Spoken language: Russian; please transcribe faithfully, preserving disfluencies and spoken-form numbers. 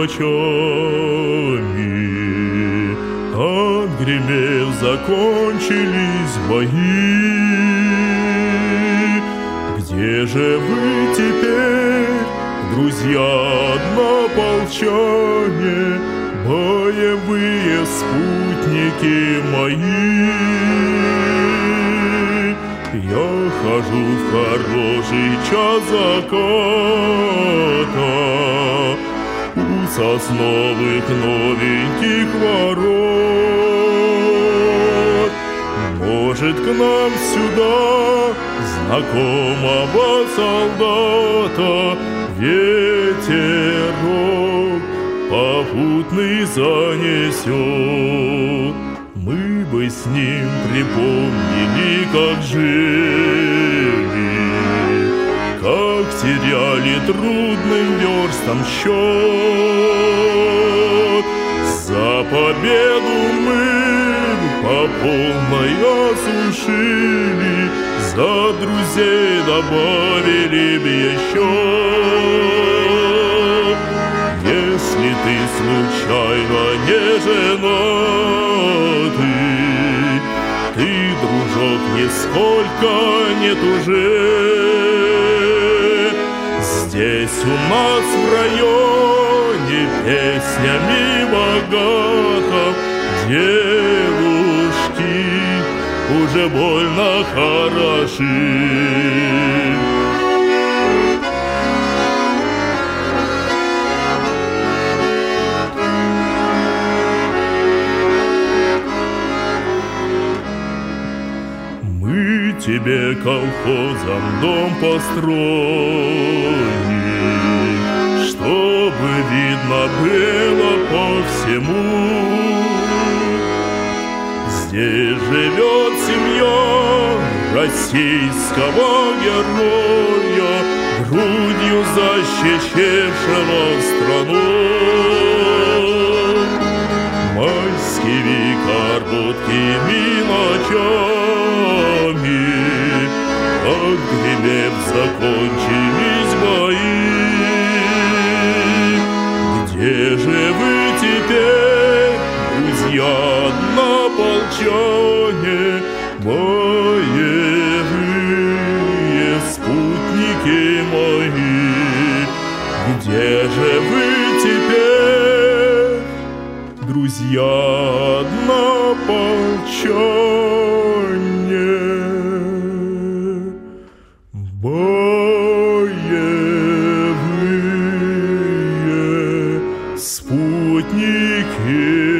ночами. Отгремев, закончились бои. Где же вы теперь, друзья однополчане, боевые спутники мои? Я хожу в хороший час заката у сосновых новеньких ворот. Может, к нам сюда знакомого солдата ветерок попутный занесет. Мы бы с ним припомнили, как жили, как теряли трудным верстам счет. За победу мы по полной осушили, за друзей добавили б еще. Если ты случайно не женатый, ты, дружок, нисколько не тужи. Здесь у нас в районе песнями богато, девушки уже больно хороши. Тебе колхозом дом построим, чтобы видно было по всему. Здесь живет семья российского героя, грудью защищавшего страну. Майскими короткими ночами, отгремев, закончились бои. Где же вы теперь, друзья однополчане, боевые спутники мои? Где же вы теперь, друзья однополчане, боевые спутники?